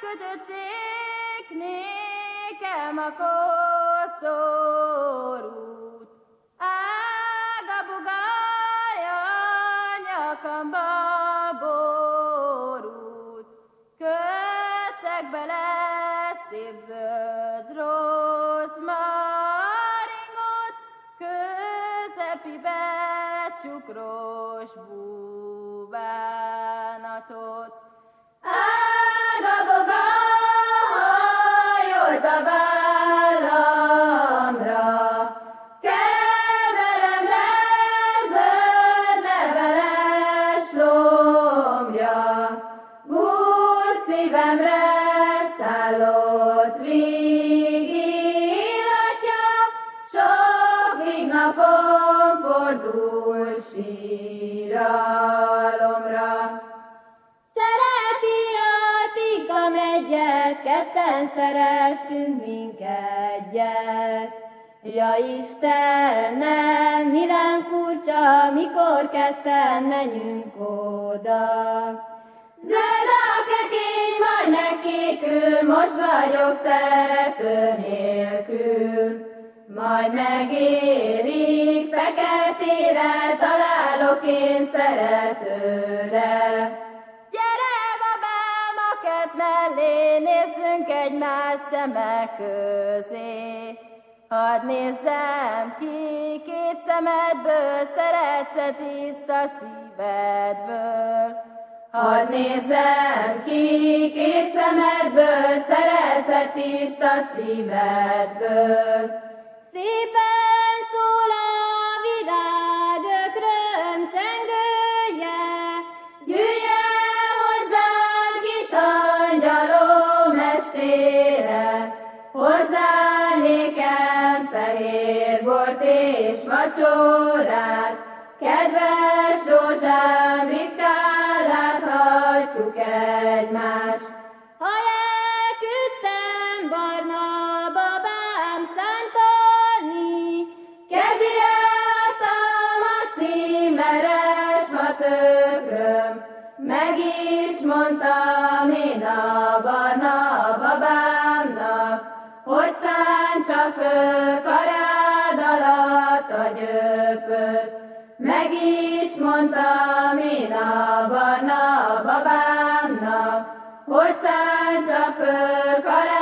Megkötötték nékem a koszorút, ága-bugája nyakamba borút, köttek bele szép zöld rozmaringot, közepibe csukros búvánatot. Ága-boga hajolt a vállamra, keveremre zöld leveles lombja, bús szívemre szállott vígillatja, sok vígnapon fordul síralomra. Szereti a Tika megyet, ketten szeressünk mindegyet. Ja Istenem, milyen furcsa, mikor ketten menjünk oda. Zöld a kekény, majd megkékül, most vagyok szerető nélkül. Majd megérik, feketére találok én szeretőre. Gyere, babám, a kert mellé, nézzünk egymás szemek közé. Hadd nézzem ki két szemedből, szeretsz-e tiszta szívedből. Hadd nézzem ki két szemedből, szeretsz-e tiszta szívedből. Szépen szól a virág, ökröm csengője, jöjjön hozzám, kis angyalom estére, hozzá nékem fehér bort és vacsorát, kedves rózsám, ritkán láthatjuk egymást. Ha elküldtem barna babám szántani, kezire adtam a címeres hatökröm, meg is mondtam én a barna babámnak, hogy szántsa föl karád alatt a gyöpöt. Meg is mondtam én a barna babámnak, hogy szántsa föl karád